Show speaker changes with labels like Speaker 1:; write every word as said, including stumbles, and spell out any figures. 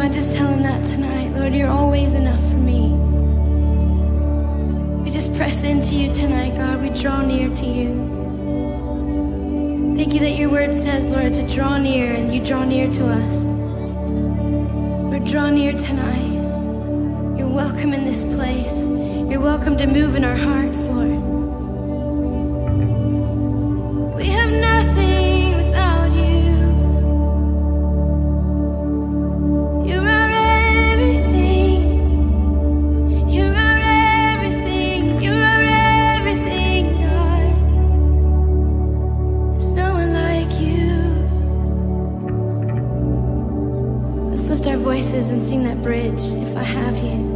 Speaker 1: God, just tell him that tonight. Lord, you're always enough for me. We just press into you tonight, God. We draw near to you. Thank you that your word says, Lord, to draw near, and you draw near to us. Lord, draw near tonight. You're welcome in this place. You're welcome to move in our hearts, Lord. We have nothing without you. You're our everything. You're our everything. You're our everything, God. There's no one like you. Let's lift our voices and sing that bridge, If I Have You.